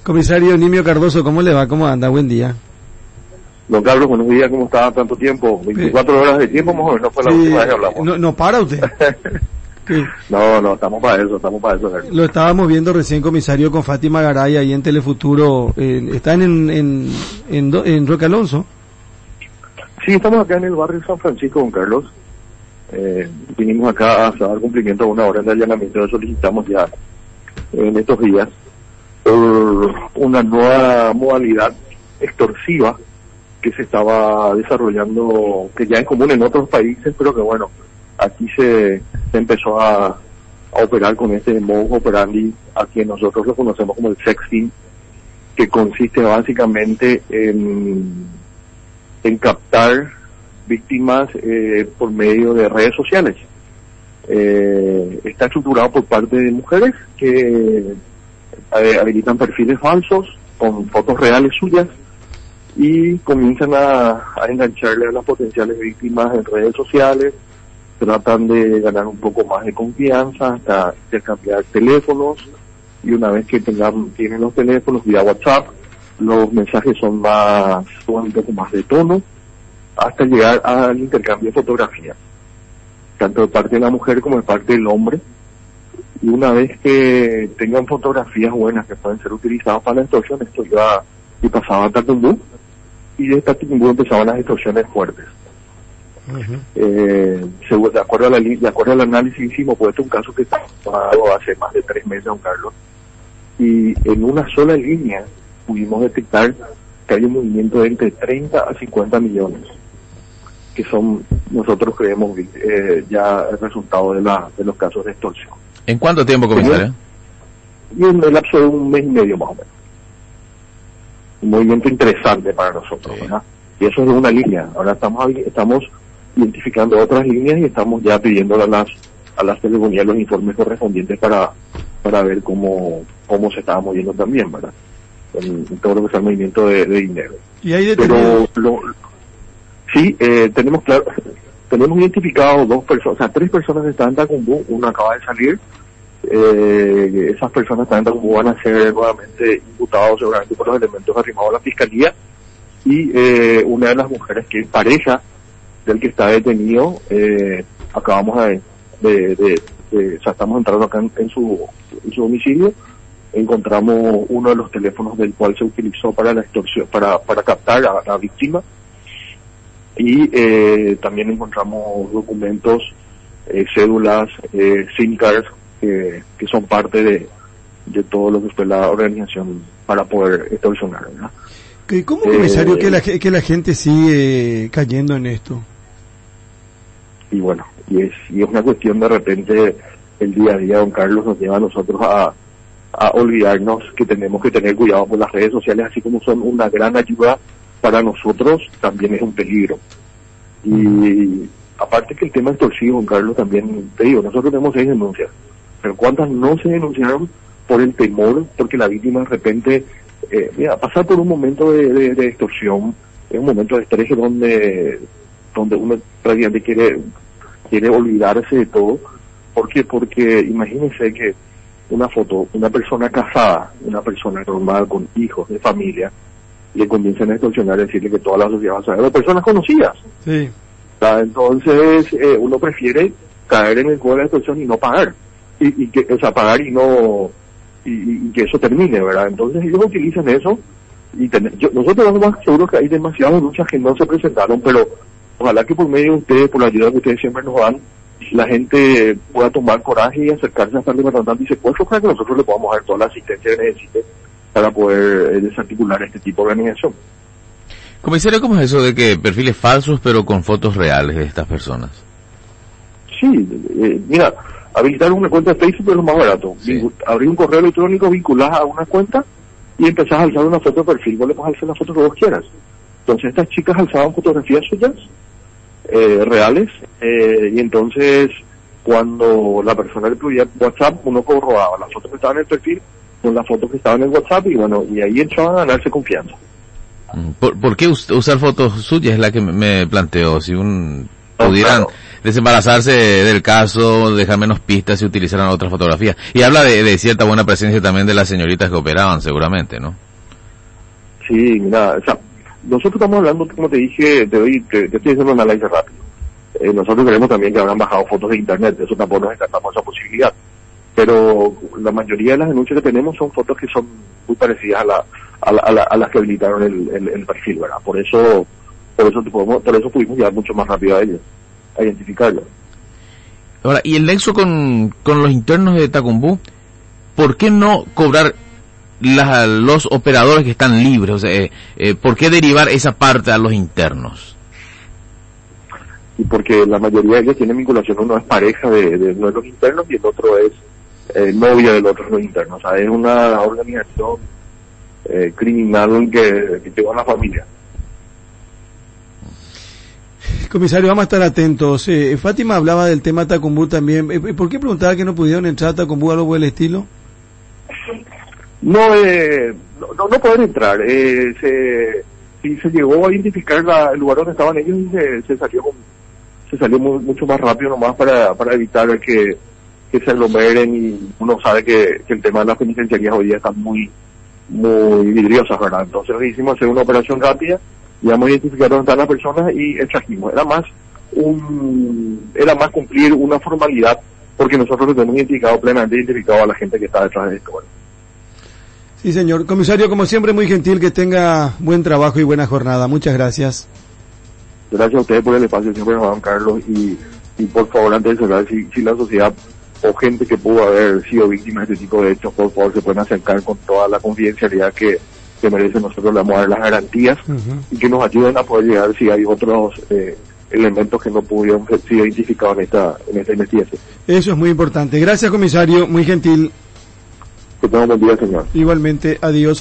Comisario Nimio Cardoso, ¿cómo le va? ¿Cómo anda? Buen día. Don Carlos, buenos días, ¿cómo está? Tanto tiempo, 24 horas de tiempo, más o menos fue la última vez que hablamos. No para usted. No, estamos para eso. Lo estábamos viendo recién, comisario, con Fátima Garay ahí en Telefuturo. ¿Están en Roque Alonso? Sí, estamos acá en el barrio San Francisco, don Carlos. Vinimos acá a dar cumplimiento a una orden de allanamiento que solicitamos ya en estos días por una nueva modalidad extorsiva que se estaba desarrollando, que ya es común en otros países, pero que bueno, aquí se empezó a operar con este modus operandi, a quien nosotros lo conocemos como el sexting, que consiste básicamente en captar víctimas por medio de redes sociales. Está estructurado por parte de mujeres que habilitan perfiles falsos con fotos reales suyas y comienzan a engancharle a las potenciales víctimas en redes sociales, tratan de ganar un poco más de confianza hasta intercambiar teléfonos, y una vez que tienen los teléfonos vía WhatsApp, los mensajes son un poco más de tono, hasta llegar al intercambio de fotografías, tanto de parte de la mujer como de parte del hombre. Y una vez que tengan fotografías buenas que pueden ser utilizadas para la extorsión, esto iba y pasaba a Tacumbú, y de Tacumbú empezaban las extorsiones fuertes. De acuerdo al análisis que hicimos, pues este es un caso que está tomado hace más de 3 meses, don Carlos, y en una sola línea pudimos detectar que hay un movimiento de entre 30 a 50 millones, que son, nosotros creemos, ya el resultado de los casos de extorsión. ¿En cuánto tiempo, comisario? Y en el lapso de 1 mes y medio más o menos. Un movimiento interesante para nosotros, sí, ¿verdad? Y eso es de una línea. Ahora estamos identificando otras líneas y estamos ya pidiendo a las telefonías los informes correspondientes para ver cómo se estaba moviendo también, ¿verdad? En todo lo que es el movimiento de dinero. ¿Y hay detenidos? Pero tenemos identificado 2 personas, o sea, 3 personas que están en Tacumbú, una acaba de salir. Esas personas están en Tacumbú, van a ser nuevamente imputados seguramente por los elementos arrimados a la fiscalía, y una de las mujeres que es pareja del que está detenido, acabamos o sea, estamos entrando acá en su domicilio, encontramos uno de los teléfonos del cual se utilizó para la extorsión, para captar a la víctima, y también encontramos documentos, cédulas, SIM cards, que son parte de todo lo que fue la organización para poder extorsionar, ¿verdad? ¿Cómo, comisario, que la gente sigue cayendo en esto? Y bueno, y es una cuestión, de repente el día a día, don Carlos, nos lleva a nosotros a olvidarnos que tenemos que tener cuidado por las redes sociales, así como son una gran ayuda para nosotros, también es un peligro. Y aparte que el tema extorsivo, don Carlos, también te digo, nosotros tenemos 6 denuncias, pero ¿cuántas no se denunciaron por el temor? Porque la víctima de repente, pasar por un momento de extorsión es un momento de estrés donde uno prácticamente quiere olvidarse de todo. ¿Por qué? Porque imagínense que una persona casada, una persona normal con hijos de familia, le comienzan a extorsionar, decirle que toda la sociedad va a saber, o personas conocidas. Sí. Entonces uno prefiere caer en el juego de la extorsión y no pagar, pagar y no y que eso termine, ¿verdad? Entonces ellos utilizan eso, y nosotros estamos más seguros que hay demasiadas luchas que no se presentaron, pero ojalá que por medio de ustedes, por la ayuda que ustedes siempre nos dan, la gente pueda tomar coraje y acercarse hasta el departamento y secuestro para que nosotros le podamos dar toda la asistencia que necesite para poder desarticular este tipo de organización. Comisario, ¿cómo es eso de que perfiles falsos pero con fotos reales de estas personas? Sí, mira, habilitar una cuenta de Facebook es lo más barato. Sí. Abrir un correo electrónico, vinculás a una cuenta y empezás a alzar una foto de perfil. Vos le puedes alzar la foto que vos quieras. Entonces estas chicas alzaban fotografías suyas reales, y entonces cuando la persona le pedía WhatsApp, uno corroboraba la foto que estaba en el perfil con la foto que estaba en el WhatsApp, y bueno, y ahí entraban a ganarse confianza. ¿Por qué usar fotos suyas? Es la que me planteó. Si pudieran desembarazarse del caso, dejar menos pistas y utilizaran otras fotografías. Y habla de cierta buena presencia también de las señoritas que operaban, seguramente, ¿no? Sí, mira, o sea, nosotros estamos hablando, como te dije, te estoy diciendo un análisis rápido. Nosotros creemos también que habrán bajado fotos de internet, eso tampoco nos descartamos esa posibilidad. Pero la mayoría de las denuncias que tenemos son fotos que son muy parecidas a las que habilitaron el perfil, ¿verdad? Por eso pudimos llegar mucho más rápido a ellos, a identificarlo. Ahora, y el nexo con los internos de Tacumbú, ¿por qué no cobrar los operadores que están libres? O sea, ¿por qué derivar esa parte a los internos? Y porque la mayoría de ellos tienen vinculación, uno es pareja de uno de los internos y el otro es novia del otro de los internos. O sea, es una organización criminal que lleva a la familia. Comisario, vamos a estar atentos. Fátima hablaba del tema Tacumbú también. ¿Por qué preguntaba que no pudieron entrar a Tacumbú o algo por el estilo? No pueden entrar. Se llegó a identificar el lugar donde estaban ellos y se salió mucho más rápido nomás para evitar que se aglomeren, y uno sabe que el tema de las penitenciarías hoy día están muy vidriosas, ¿verdad? Entonces hicimos hacer una operación rápida, íbamos a identificar dónde están las personas y extrajimos. Era más cumplir una formalidad, porque nosotros tenemos plenamente identificado a la gente que está detrás de esto. Bueno. Sí, señor. Comisario, como siempre, muy gentil, que tenga buen trabajo y buena jornada. Muchas gracias. Gracias a ustedes por el espacio, siempre, Juan Carlos, y por favor, antes de cerrar, si la sociedad o gente que pudo haber sido víctima de este tipo de hechos, por favor, se pueden acercar con toda la confidencialidad que merece. Nosotros le vamos a dar las garantías y que nos ayuden a poder llegar si hay otros elementos que no pudieron ser identificados en esta investigación. Eso es muy importante. Gracias, comisario, muy gentil. Que tenga un buen día, señor. Igualmente, adiós.